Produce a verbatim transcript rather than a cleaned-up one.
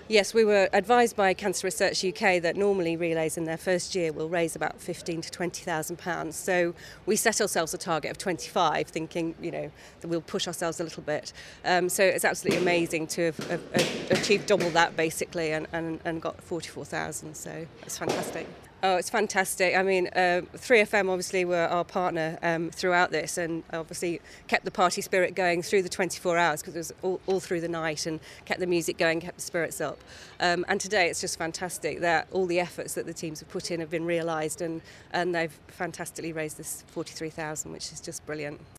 Yes, we were advised by Cancer Research U K that normally relays in their first year will raise about fifteen to twenty thousand pounds. So we set ourselves a target of twenty-five, thinking, you know, that we'll push ourselves a little bit. Um, so it's absolutely amazing to have, have, have achieved double that basically, and, and, and got forty-four thousand. So it's fantastic. Oh, it's fantastic. I mean, uh, three F M obviously were our partner um, throughout this, and obviously kept the party spirit going through the twenty-four hours, because it was all, all through the night, and kept the music going, kept the spirits up. Um, and today it's just fantastic that all the efforts that the teams have put in have been realised, and, and they've fantastically raised this forty-three thousand, which is just brilliant.